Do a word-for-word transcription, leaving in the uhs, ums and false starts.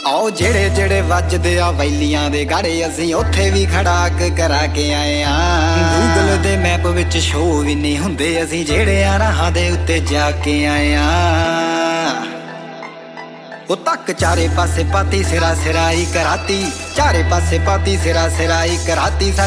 आओ जेड़े जेड़े वजदे आ वैलियां दे गाड़े असीं उत्थे भी खड़ाक करा के आए आ। गूगल दे मैप विच शो भी नहीं हुंदे असीं जेड़े आ राहां दे उत्ते जाके आए आ। ओ तक चारे पासे पाती सिरा सिराई कराती, चारे पासे पाती सिरा सिराई कराती।